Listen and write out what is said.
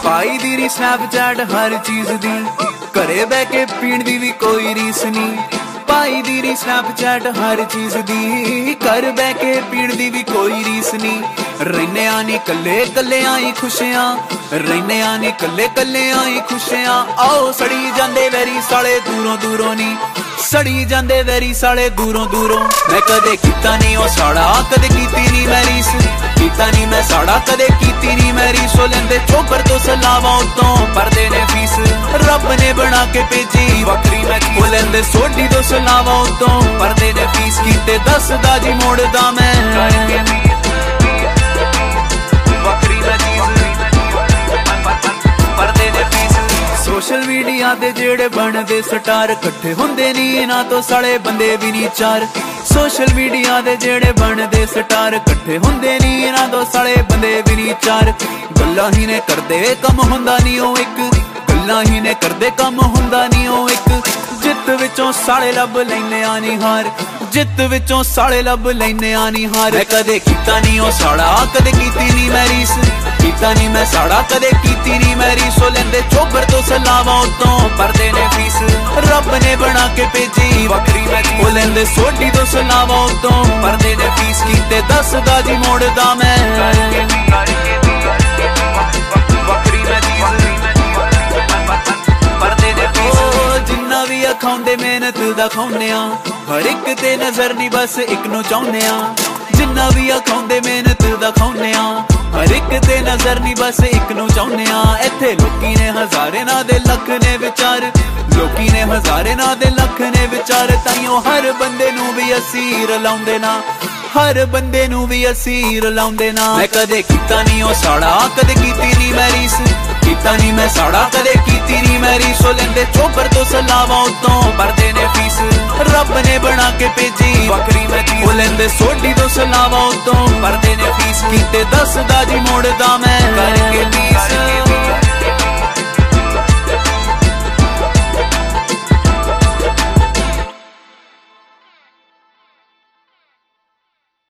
पाई दी री स्नैपचैट हर चीज दी, घरे बह के पीण दी भी कोई रीस नहीं। पाई दी री स्नैपचैट हर चीज दी, घर बह के पीण दी भी कोई रीस नहीं। रहने आनी कल्ले कल्ले आई खुशियां, रहने आनी कल्ले कल्ले आई खुशियां। आओ सड़ी जांदे वैरी साले दूरों दूरों नी, सड़ी जांदे वैरी साले दूरों दूरों। मैं कदे कीता नहीं ओ साड़ा, कदे कीती नहीं मैं रीस, कीता नहीं मैं साड़ा कदे कीती नहीं मैं रीस। ओ लेंदे चोबर तो सलावा उतों परदे ने फीस, रब ने बना के भेजी वक्री मैं चीज। ओ लेंदे सोडी तो सलावा उतों परदे ने फीस, कीते 10 दा जी मोड़दा मैं वक्री मैं चीज, परदे ने फीस। सोशल मीडिया दे जेड़े बनदे स्टार, कट्ठे हुंदे नी इन्हां तो साले बंदे भी नी चार। सोशल मीडिया दे जेड़े बनदे स्टार, कट्ठे हुंदे नी इन्हां तो साले बंदे भी नी चार। गल्लां ही ने करदे कम हुंदा नी ओ इक, गल्लां ही ने करदे कम हुंदा नी ओ इक। जित विचों साले लब लैने आनी हार, जित विचों साले लब लैने आनी हार। मैं कदे कीता नी ओ साड़ा, कदे कीती नी मैं रीस, कीता नी मैं साड़ा कदे कीती नी मैं रीस। ओ लेंदे चोबर तो सलावा उतों परदे ने फीस, रब ने बना के भेजी वक्री मैं चीज। ओ लेंदे सोडी तो सलावा उतों परदे ने फीस, कीते 10 दा जी मोड़दा मैं वक्री मैं चीज, परदे ने फीस। जिन्ना भी अखाउंदे मेहनत दा खाउने आ, हर एक ते नजर नी बस एक नू चाहुने आ। जिन्ना भी अखाउंदे मेहनत दा खाउने आ, हर एक ते नजर नी बस एक नू चाहुने आ। इत्थे लोकी ने हजारे ना दे लख ने विचार, लोकी ने हजारे ना दे लख ने विचार। ताइयों हर बंदे नू भी असीर लाउंदे ना, हर बंदे नू भी असीर लाउंदे ना। मैं कदे कीता नी ओ साड़ा, कदे कीती नी मैं रीस, कीता नी मैं साड़ा कदे कीती नी मैं रीस। ओ लेंदे चोबर तो सलावा उतों परदे ने फीस, रब ने बना के भेजी वक्री मैं चीज। ओ लेंदे सोडी तो सलावा उतों परदे ने फीस, कीते 10 दा जी मोड़दा मैं करके पीस।